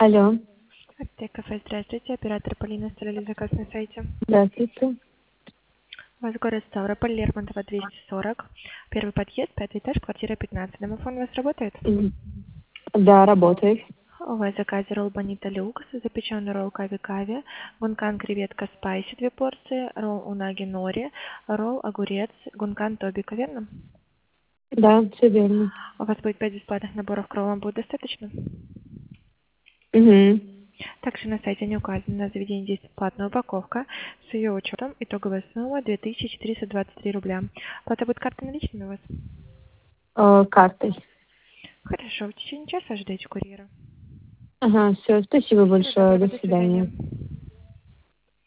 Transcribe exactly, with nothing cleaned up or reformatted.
Алло, Аптека кафе, здравствуйте. Оператор Полина оставили заказ на сайте. здравствуйте. У вас город Ставрополь, Лермонтова, двести сорок. Первый подъезд, пятый этаж, квартира пятнадцать. Домофон у вас работает? Мгм. Да, работает. У вас в заказе ролл Бонита Люкс, запеченный ролл Кави-Кави, гункан креветка спайси две порции, ролл унаги нори, ролл огурец, гункан тобика, верно? Да, все верно. У вас будет пять бесплатных наборов к роллам, будет достаточно? Угу. Также на сайте не указано, на заведение действует платная упаковка. С ее учетом итоговая сумма две тысячи четыреста двадцать три рубля. Плата будет картой наличными у вас? Э, картой. Хорошо, в течение часа ждете курьера. Ага, все, спасибо Всего большое. доброго, До до свидания. свидания.